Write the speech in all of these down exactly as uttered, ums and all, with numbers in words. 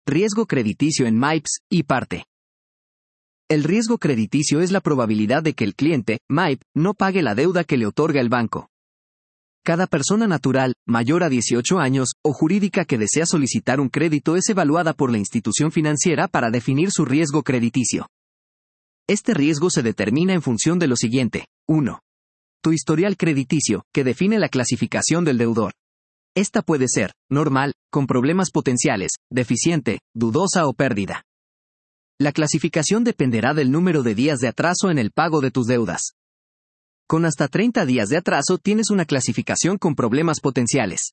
Riesgo crediticio en M I P S, y parte. El riesgo crediticio es la probabilidad de que el cliente, M I P, no pague la deuda que le otorga el banco. Cada persona natural, mayor a dieciocho años, o jurídica que desea solicitar un crédito es evaluada por la institución financiera para definir su riesgo crediticio. Este riesgo se determina en función de lo siguiente. uno. Tu historial crediticio, que define la clasificación del deudor. Esta puede ser normal, con problemas potenciales, deficiente, dudosa o pérdida. La clasificación dependerá del número de días de atraso en el pago de tus deudas. Con hasta treinta días de atraso tienes una clasificación con problemas potenciales.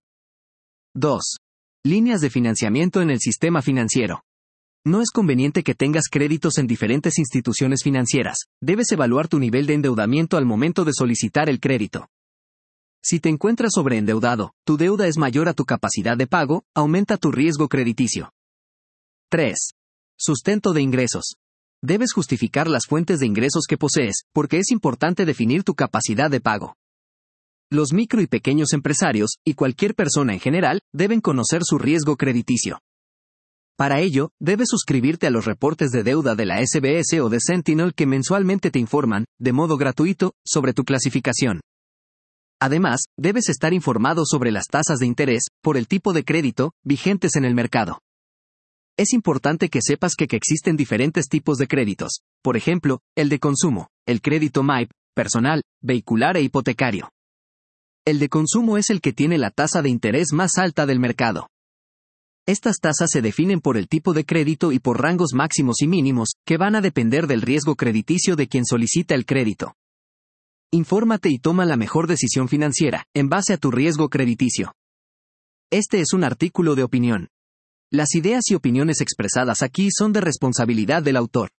dos. Líneas de financiamiento en el sistema financiero. No es conveniente que tengas créditos en diferentes instituciones financieras. Debes evaluar tu nivel de endeudamiento al momento de solicitar el crédito. Si te encuentras sobreendeudado, tu deuda es mayor a tu capacidad de pago, aumenta tu riesgo crediticio. tres. Sustento de ingresos. Debes justificar las fuentes de ingresos que posees, porque es importante definir tu capacidad de pago. Los micro y pequeños empresarios, y cualquier persona en general, deben conocer su riesgo crediticio. Para ello, debes suscribirte a los reportes de deuda de la S B S o de Sentinel que mensualmente te informan, de modo gratuito, sobre tu clasificación. Además, debes estar informado sobre las tasas de interés, por el tipo de crédito, vigentes en el mercado. Es importante que sepas que, que existen diferentes tipos de créditos, por ejemplo, el de consumo, el crédito M I P, personal, vehicular e hipotecario. El de consumo es el que tiene la tasa de interés más alta del mercado. Estas tasas se definen por el tipo de crédito y por rangos máximos y mínimos, que van a depender del riesgo crediticio de quien solicita el crédito. Infórmate y toma la mejor decisión financiera, en base a tu riesgo crediticio. Este es un artículo de opinión. Las ideas y opiniones expresadas aquí son de responsabilidad del autor.